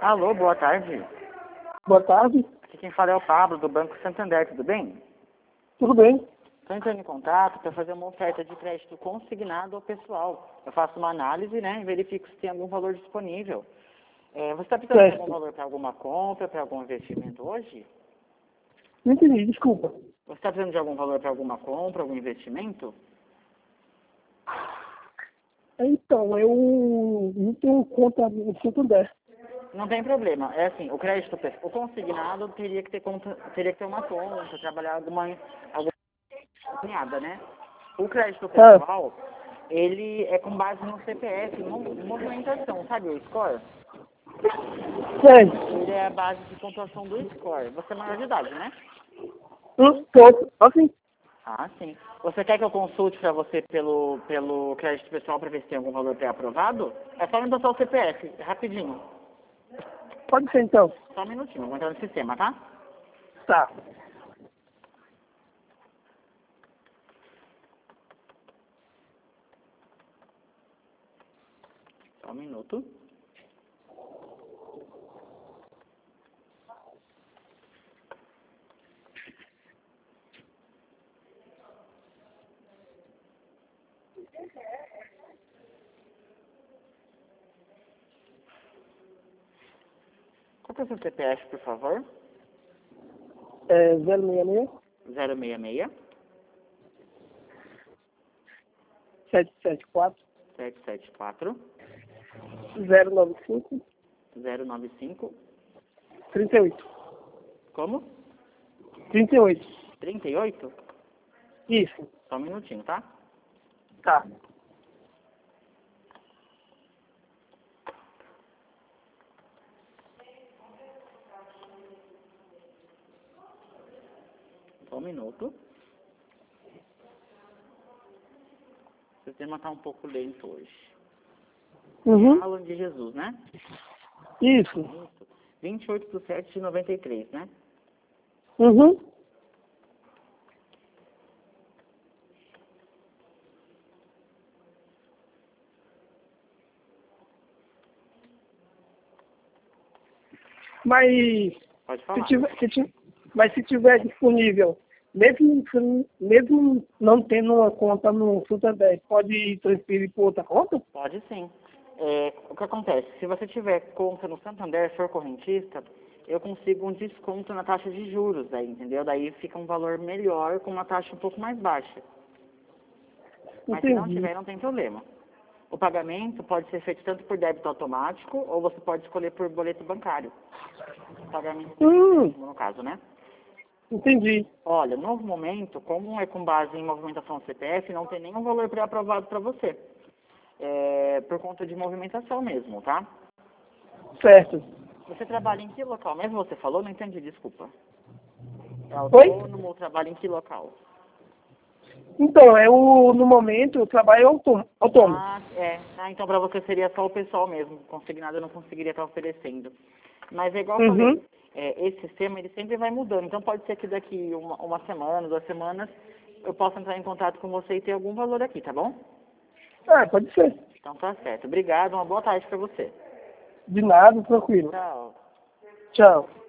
Alô, boa tarde. Boa tarde. Aqui quem fala é o Pablo, do Banco Santander, tudo bem? Tudo bem? Estou entrando em contato para fazer uma oferta de crédito consignado ao pessoal. Eu faço uma análise, né, e verifico se tem algum valor disponível. Você está precisando de algum valor para alguma compra, para algum investimento hoje? Não entendi, desculpa. Você está precisando de algum valor para alguma compra, algum investimento? Então, eu não tenho conta no Santander. Não tem problema. É assim, o consignado teria que ter uma conta, trabalhar alguma cunhada, né? O crédito pessoal, ele é com base no CPF, movimentação, sabe o score? Sei. Ele é a base de pontuação do score. Você é maior de idade, né? Tô. Assim. Ah, sim. Você quer que eu consulte para você pelo crédito pessoal para ver se tem algum valor pré-aprovado? É só me botar o CPF, rapidinho. Pode ser, então. Só um minutinho, vou entrar no sistema, tá? Tá. Só um minuto. Qual que é o seu CPF, por favor? 066 066 774 774 095 095. 38. Como? 38. 38? Isso. Só um minutinho, tá? Tá. Só um minuto. O sistema tá um pouco lento hoje. Uhum. Alan de Jesus, né? Isso. Isso. 28/7/93, né? Uhum. Mas Pode falar. mas se tiver disponível, mesmo não tendo uma conta no Santander, pode transferir para outra conta? Pode sim. O que acontece? Se você tiver conta no Santander, for correntista, eu consigo um desconto na taxa de juros aí, entendeu? Daí fica um valor melhor com uma taxa um pouco mais baixa. Mas se não Entendi. tiver, não tem problema. O pagamento pode ser feito tanto por débito automático ou você pode escolher por boleto bancário. Pagamento no caso, né? Entendi. Olha, no momento, como é com base em movimentação CPF, não tem nenhum valor pré-aprovado para você. Por conta de movimentação mesmo, tá? Certo. Você trabalha em que local? Mesmo você falou, não entendi, desculpa. É Oi? autônomo ou trabalha em que local? Então, no momento, eu trabalho autônomo. Então para você seria só o pessoal mesmo. Consignado eu não conseguiria estar oferecendo. Mas é igual eu Uhum. falei, esse sistema ele sempre vai mudando. Então pode ser que daqui uma semana, 2 semanas, eu possa entrar em contato com você e ter algum valor aqui, tá bom? Pode ser. Então tá certo. Obrigado, uma boa tarde para você. De nada, tranquilo. Tchau. Tchau.